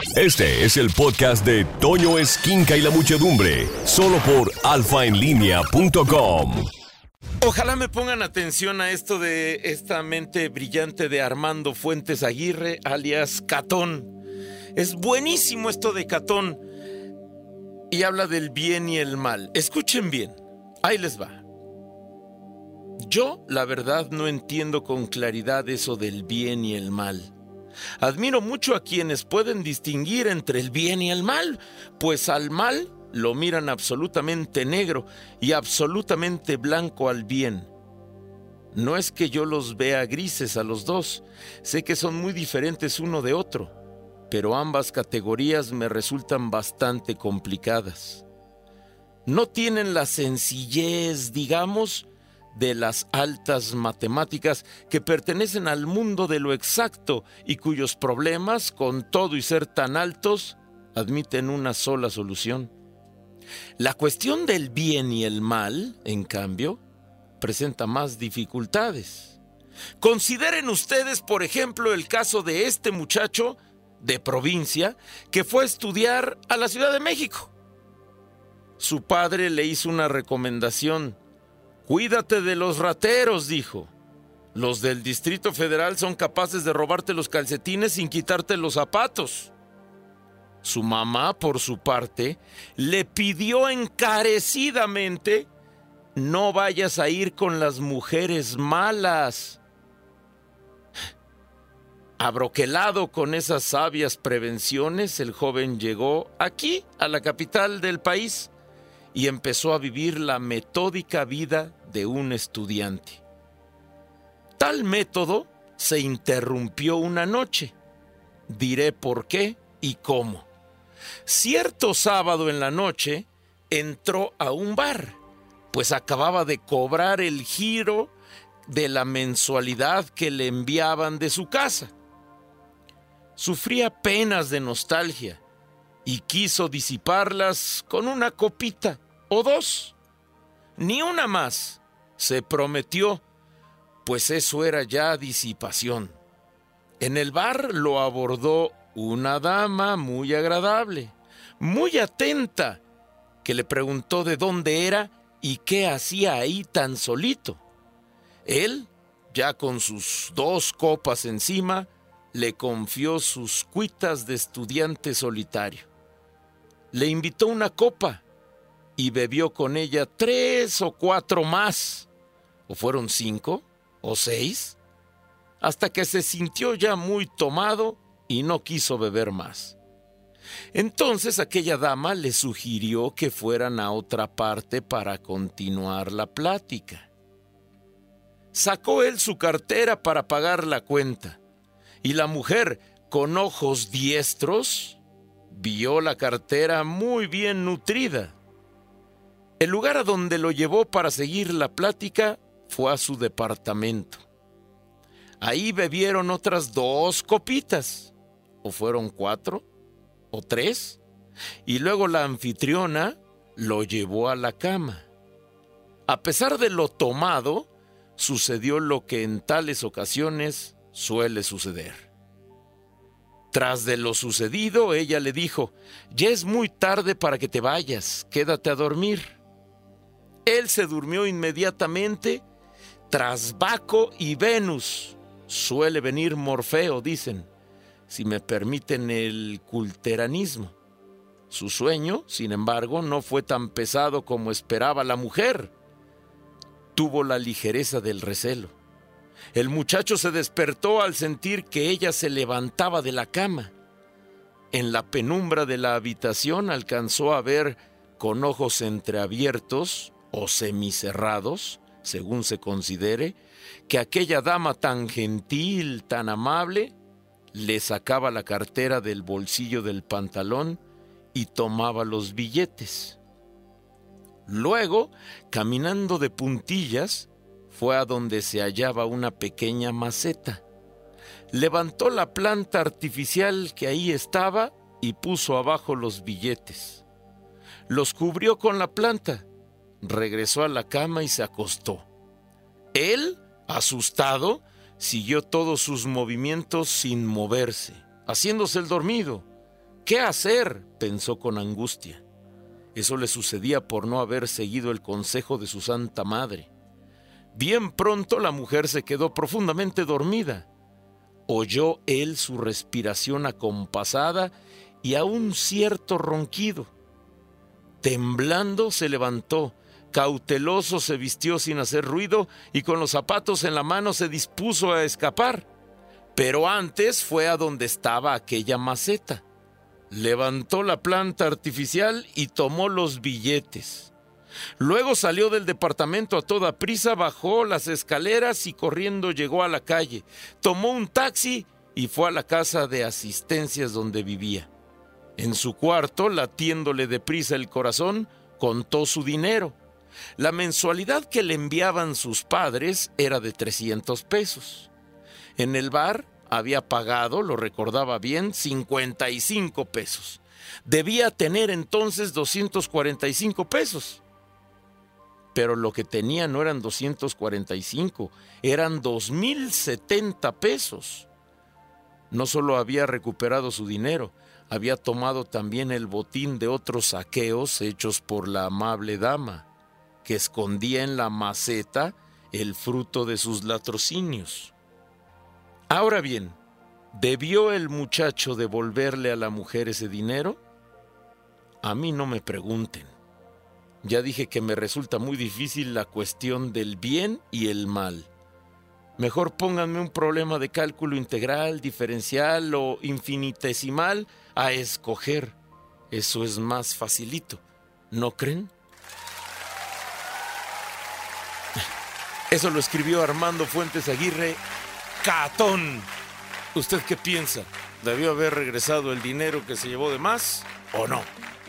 Este es el podcast de Toño Esquinca y la Muchedumbre, solo por alfaenlinea.com. Ojalá me pongan atención a esto de esta mente brillante de Armando Fuentes Aguirre, alias Catón. Es buenísimo esto de Catón y habla del bien y el mal. Escuchen bien, ahí les va. Yo, la verdad, no entiendo con claridad eso del bien y el mal. Admiro mucho a quienes pueden distinguir entre el bien y el mal, pues al mal lo miran absolutamente negro y absolutamente blanco al bien. No es que yo los vea grises a los dos, sé que son muy diferentes uno de otro, pero ambas categorías me resultan bastante complicadas. No tienen la sencillez, digamos, de las altas matemáticas que pertenecen al mundo de lo exacto y cuyos problemas, con todo y ser tan altos, admiten una sola solución. La cuestión del bien y el mal, en cambio, presenta más dificultades. Consideren ustedes, por ejemplo, el caso de este muchacho de provincia que fue a estudiar a la Ciudad de México. Su padre le hizo una recomendación. Cuídate de los rateros, dijo. Los del Distrito Federal son capaces de robarte los calcetines sin quitarte los zapatos. Su mamá, por su parte, le pidió encarecidamente: no vayas a ir con las mujeres malas. Abroquelado con esas sabias prevenciones, el joven llegó aquí, a la capital del país, y empezó a vivir la metódica vida de un estudiante. Tal método se interrumpió una noche. Diré por qué y cómo. Cierto sábado en la noche entró a un bar, pues acababa de cobrar el giro de la mensualidad que le enviaban de su casa. Sufría penas de nostalgia y quiso disiparlas con una copita o dos. Ni una más, se prometió, pues eso era ya disipación. En el bar lo abordó una dama muy agradable, muy atenta, que le preguntó de dónde era y qué hacía ahí tan solito. Él, ya con sus 2 copas encima, le confió sus cuitas de estudiante solitario. Le invitó una copa y bebió con ella 3 o 4 más, o fueron 5 o 6, hasta que se sintió ya muy tomado y no quiso beber más. Entonces aquella dama le sugirió que fueran a otra parte para continuar la plática. Sacó él su cartera para pagar la cuenta, y la mujer, con ojos diestros, vio la cartera muy bien nutrida. El lugar a donde lo llevó para seguir la plática fue a su departamento. Ahí bebieron otras 2 copitas, o fueron 4 o 3, y luego la anfitriona lo llevó a la cama. A pesar de lo tomado, sucedió lo que en tales ocasiones suele suceder. Tras de lo sucedido, ella le dijo: ya es muy tarde para que te vayas, quédate a dormir. Él se durmió inmediatamente. Tras Baco y Venus suele venir Morfeo, dicen, si me permiten el culteranismo. Su sueño, sin embargo, no fue tan pesado como esperaba la mujer. Tuvo la ligereza del recelo. El muchacho se despertó al sentir que ella se levantaba de la cama. En la penumbra de la habitación alcanzó a ver, con ojos entreabiertos o semicerrados, según se considere, que aquella dama tan gentil, tan amable, le sacaba la cartera del bolsillo del pantalón y tomaba los billetes. Luego, caminando de puntillas, fue a donde se hallaba una pequeña maceta. Levantó la planta artificial que ahí estaba y puso abajo los billetes. Los cubrió con la planta, regresó a la cama y se acostó. Él, asustado, siguió todos sus movimientos sin moverse, haciéndose el dormido, ¿Qué hacer?, pensó con angustia. Eso le sucedía por no haber seguido el consejo de su santa madre. Bien pronto la mujer se quedó profundamente dormida. Oyó él su respiración acompasada y aún cierto ronquido. Temblando se levantó, cauteloso se vistió sin hacer ruido y con los zapatos en la mano se dispuso a escapar. Pero antes fue a donde estaba aquella maceta. Levantó la planta artificial y tomó los billetes. Luego salió del departamento a toda prisa, bajó las escaleras y corriendo llegó a la calle. Tomó un taxi y fue a la casa de asistencias donde vivía. En su cuarto, latiéndole deprisa el corazón, contó su dinero. La mensualidad que le enviaban sus padres era de 300 pesos. En el bar había pagado, lo recordaba bien, 55 pesos. Debía tener entonces 245 pesos. Pero lo que tenía no eran 245, eran 2,070 pesos. No solo había recuperado su dinero, había tomado también el botín de otros saqueos hechos por la amable dama, que escondía en la maceta el fruto de sus latrocinios. Ahora bien, ¿debió el muchacho devolverle a la mujer ese dinero? A mí no me pregunten. Ya dije que me resulta muy difícil la cuestión del bien y el mal. Mejor pónganme un problema de cálculo integral, diferencial o infinitesimal a escoger. Eso es más facilito, ¿no creen? Eso lo escribió Armando Fuentes Aguirre, Catón. ¿Usted qué piensa? ¿Debió haber regresado el dinero que se llevó de más o no?